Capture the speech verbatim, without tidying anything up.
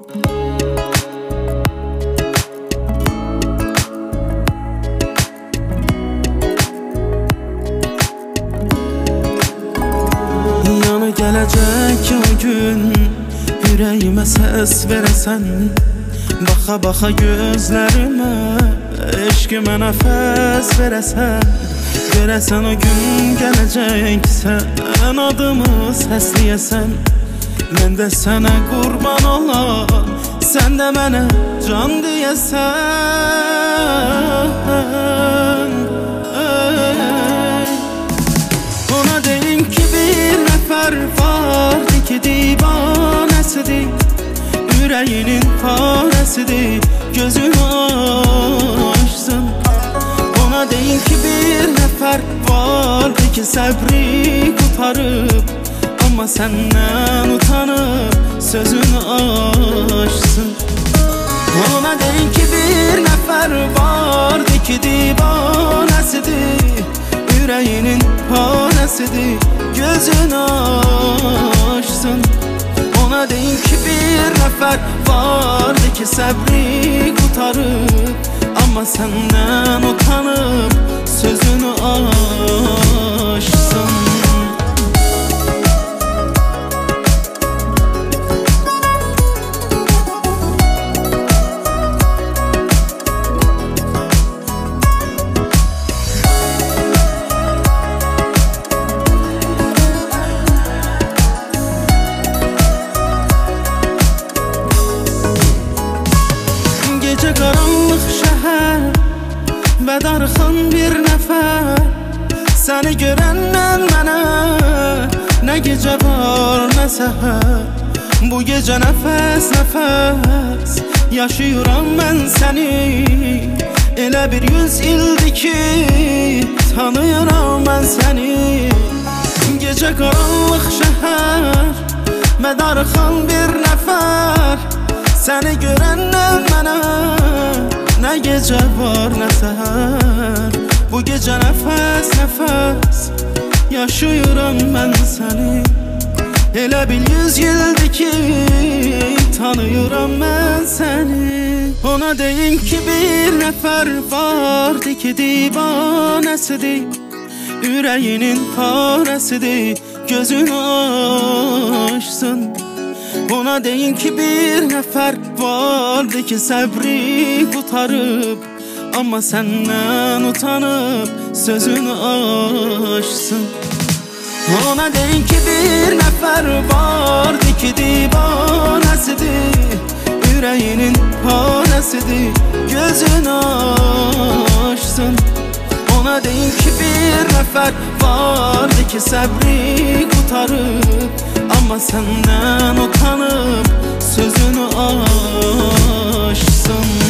Yana gələcək o gün, ürəyimə səs verəsən, baxa baxa gözlərimə, eşqimə nəfəs verəsən. Görəsən o gün gələcək, sən adımı səsləyəsən, mən də sənə qurban olam, sən də mənə can deyəsən. Ona deyim ki bir nəfər vardı ki divanəsidir, ürəyinin parəsidir, gözünü açsın. Ona deyim ki bir nəfər vardı ki səbri qutarıb, amma səndən utanıb sözünü açsın. Ona deyim ki bir nəfər vardı ki divanəsidir, ürəyinin parəsidir, gözünü açsın. Ona deyim ki bir nəfər vardı ki səbri qutarıb, amma səndən utanıb sözünü açsın. Gecə qaranlıq şəhər və darıxan bir nəfər, səni görəndən mənə nə gecə var nə səhər. Bu gecə nəfəs nəfəs yaşayıram mən səni, elə bir yüz ildir ki tanıyıram mən səni. Gecə qaranlıq şəhər və darıxan bir nəfər, səni görəndən mənə nə gecə var nə səhər. Bu gecə nəfəs nəfəs yaşayıram mən səni, elə bil yüz ildir ki tanıyıram mən səni. Ona deyim ki bir nəfər vardı ki divanəsidir, ürəyinin parəsidir, gözünü açsın. Ona deyim ki bir nəfər vardı ki səbri qutarıb, amma səndən utanıb sözünü açsın. Ona deyim ki bir nəfər vardı ki divanəsidir, ürəyinin parəsidir, gözünü açsın. Ona deyim ki bir nəfər vardı ki səbri qutarıb, amma səndən utanıb sözünü açsın.